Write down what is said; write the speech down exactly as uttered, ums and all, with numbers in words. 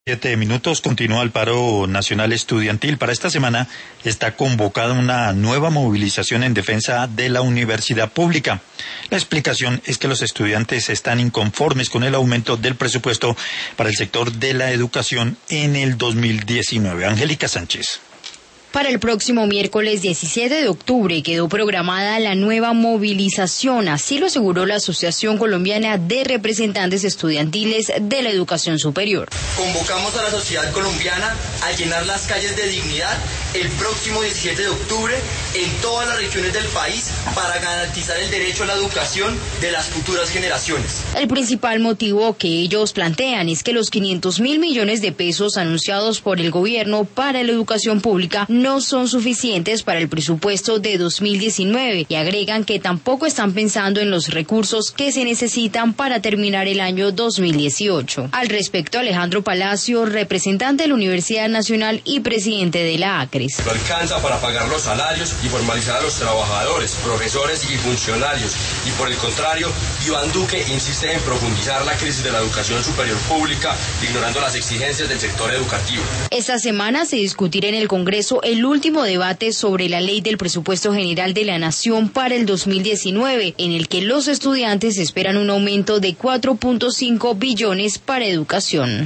Siete minutos, continúa el paro nacional estudiantil. Para esta semana está convocada una nueva movilización en defensa de la universidad pública. La explicación es que los estudiantes están inconformes con el aumento del presupuesto para el sector de la educación en el dos mil diecinueve. Angélica Sánchez. Para el próximo miércoles diecisiete de octubre quedó programada la nueva movilización, así lo aseguró la Asociación Colombiana de Representantes Estudiantiles de la Educación Superior. Convocamos a la sociedad colombiana a llenar las calles de dignidad el próximo diecisiete de octubre en todas las regiones del país para garantizar el derecho a la educación de las futuras generaciones. El principal motivo que ellos plantean es que los quinientos mil millones de pesos anunciados por el gobierno para la educación pública no son suficientes para el presupuesto de dos mil diecinueve y agregan que tampoco están pensando en los recursos que se necesitan para terminar el año dos mil dieciocho. Al respecto, Alejandro Palacio, representante de la Universidad Nacional y presidente de la ACRES. No alcanza para pagar los salarios y formalizar a los trabajadores, profesores y funcionarios. Y por el contrario, Iván Duque insiste en profundizar la crisis de la educación superior pública, ignorando las exigencias del sector educativo. Esta semana se discutirá en el Congreso el último debate sobre la ley del presupuesto general de la Nación para el dos mil diecinueve, en el que los estudiantes esperan un aumento de cuatro punto cinco billones para educación.